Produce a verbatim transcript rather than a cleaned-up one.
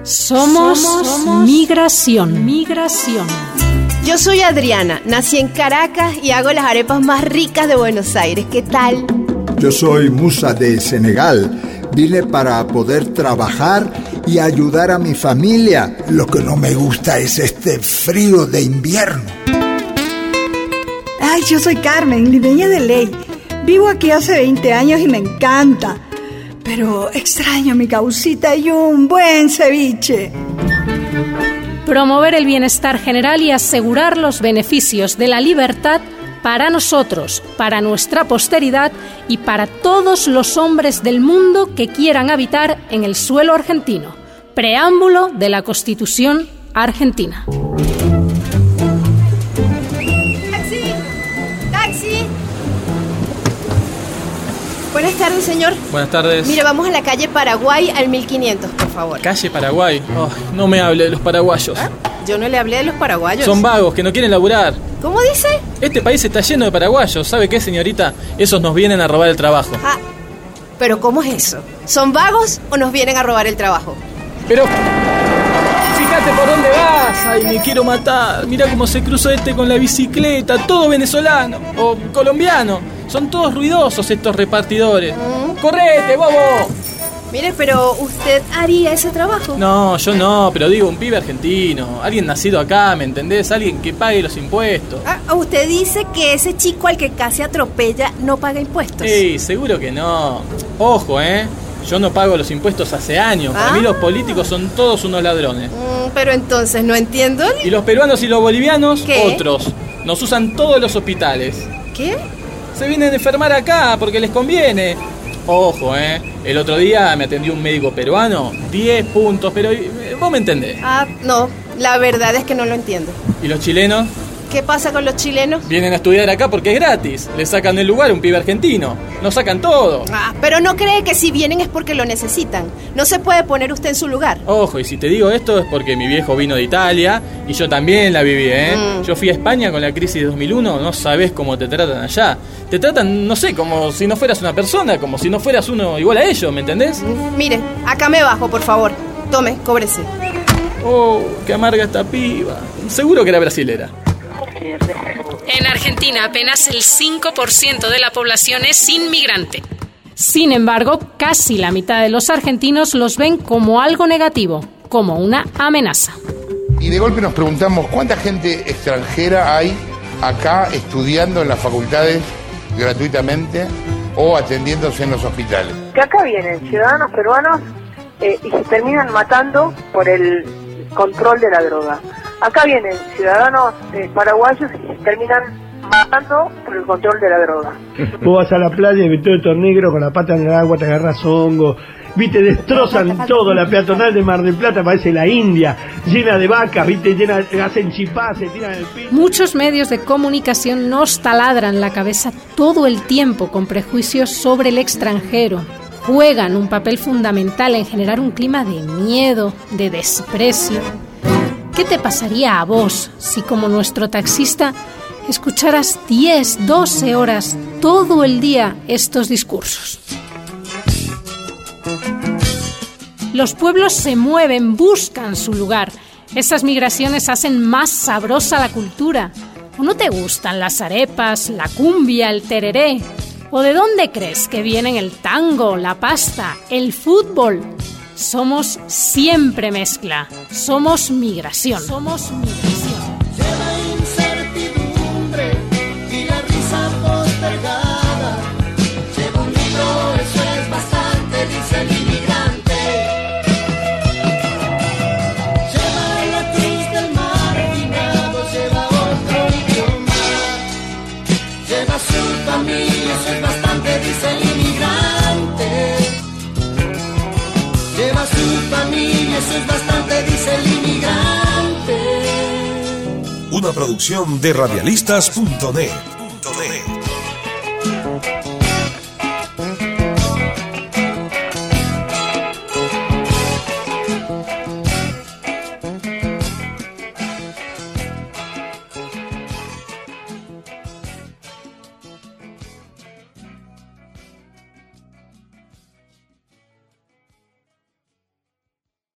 Somos, Somos Migración. Migración. Yo soy Adriana, nací en Caracas y hago las arepas más ricas de Buenos Aires. ¿Qué tal? Yo soy Musa de Senegal. Vine para poder trabajar y ayudar a mi familia. Lo que no me gusta es este frío de invierno. Ay, yo soy Carmen, limeña de ley. Vivo aquí hace veinte años y me encanta. Pero extraño mi causita y un buen ceviche. Promover el bienestar general y asegurar los beneficios de la libertad para nosotros, para nuestra posteridad y para todos los hombres del mundo que quieran habitar en el suelo argentino. Preámbulo de la Constitución Argentina. ¡Taxi! ¡Taxi! Buenas tardes, señor. Buenas tardes. Mire, vamos a la calle Paraguay al mil quinientos, por favor. ¿Calle Paraguay? Oh, no me hable de los paraguayos. ¿Ah? Yo no le hablé de los paraguayos. Son vagos, que no quieren laburar. ¿Cómo dice? Este país está lleno de paraguayos. ¿Sabe qué, señorita? Esos nos vienen a robar el trabajo. Ah, ¿pero cómo es eso? ¿Son vagos o nos vienen a robar el trabajo? Pero... fíjate por dónde vas. Ay, me quiero matar. Mira cómo se cruzó este con la bicicleta. Todo venezolano o colombiano. Son todos ruidosos estos repartidores. ¿Mm? ¡Correte, bobo! Mire, pero ¿usted haría ese trabajo? No, yo no, pero digo, un pibe argentino. Alguien nacido acá, ¿me entendés? Alguien que pague los impuestos. Ah, usted dice que ese chico al que casi atropella no paga impuestos. Sí, seguro que no. Ojo, ¿eh? Yo no pago los impuestos hace años. Para ¿Ah? mí los políticos son todos unos ladrones. Mm, pero entonces no entiendo. Y los peruanos y los bolivianos, ¿qué? Otros. Nos usan todos los hospitales. ¿Qué? Se vienen a enfermar acá porque les conviene. Ojo, ¿eh? El otro día me atendió un médico peruano, diez puntos, pero vos me entendés. Ah, no, la verdad es que no lo entiendo. ¿Y los chilenos? ¿Qué pasa con los chilenos? Vienen a estudiar acá porque es gratis. Le sacan del lugar a un pibe argentino. Nos sacan todo. Ah, pero no cree que si vienen es porque lo necesitan. No se puede poner usted en su lugar. Ojo, y si te digo esto es porque mi viejo vino de Italia y yo también la viví, ¿eh? Mm. Yo fui a España con la crisis de dos mil uno, no sabés cómo te tratan allá. Te tratan, no sé, como si no fueras una persona, como si no fueras uno igual a ellos, ¿me entendés? Mm, mire, acá me bajo, por favor. Tome, cóbrese. Oh, qué amarga esta piba. Seguro que era brasilera. En Argentina apenas el cinco por ciento de la población es inmigrante. Sin embargo, casi la mitad de los argentinos los ven como algo negativo, como una amenaza. Y de golpe nos preguntamos cuánta gente extranjera hay acá estudiando en las facultades gratuitamente o atendiéndose en los hospitales. Que acá vienen ciudadanos peruanos eh, y se terminan matando por el control de la droga. Acá vienen ciudadanos eh, paraguayos y se terminan matando por el control de la droga. Vos vas a la playa y ves todo esto negro con la pata en el agua, te agarras hongo, viste, destrozan todo. La peatonal de Mar del Plata parece la India, llena de vacas, viste, llena, hacen chipás, se tiran el piso. Muchos medios de comunicación nos taladran la cabeza todo el tiempo con prejuicios sobre el extranjero. Juegan un papel fundamental en generar un clima de miedo, de desprecio. ¿Qué te pasaría a vos si, como nuestro taxista, escucharas diez, doce horas todo el día estos discursos? Los pueblos se mueven, buscan su lugar. Esas migraciones hacen más sabrosa la cultura. ¿O no te gustan las arepas, la cumbia, el tereré? ¿O de dónde crees que vienen el tango, la pasta, el fútbol? Somos siempre mezcla. Somos migración. Somos migración. Lleva incertidumbre y la risa postergada. Lleva un libro, eso es bastante, dice el inmigrante. Lleva la cruz del marginado, lleva otro idioma. Lleva su familia, eso es bastante, dice el inmigrante. Lleva su familia, eso es bastante, dice el inmigrante. Una producción de radialistas punto net.